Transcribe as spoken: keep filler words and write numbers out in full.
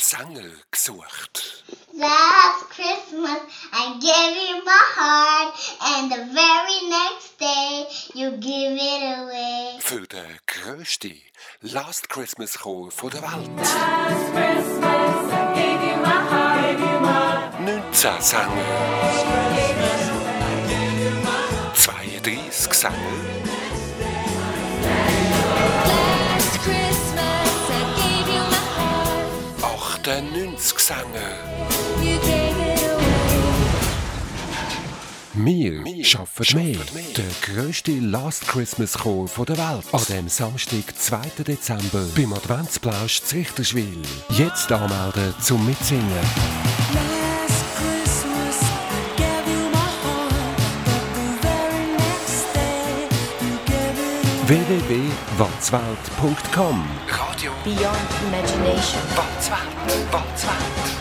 Gesänge gesucht. Last Christmas I gave you my heart, and the very next day you give it away. Für den grössten Last Christmas Chor von der Welt. Last Christmas I gave you my heart, gave you my neunzehn Sänger. zweiunddreißig Sänger. Last Christmas I gave you my heart. achtundneunzig Sänger. You gave it away. Wir schaffen mehr. Der grösste Last Christmas Chor von der Welt. An dem Samstag, zweiten Dezember, beim Adventsplausch zu Richterswil. Jetzt anmelden zum Mitsingen. Last Christmas I gave you my heart, but the very next day you gave it away. w w w punkt watzwelt punkt com Radio Beyond imagination. Watzwelt, Watzwelt.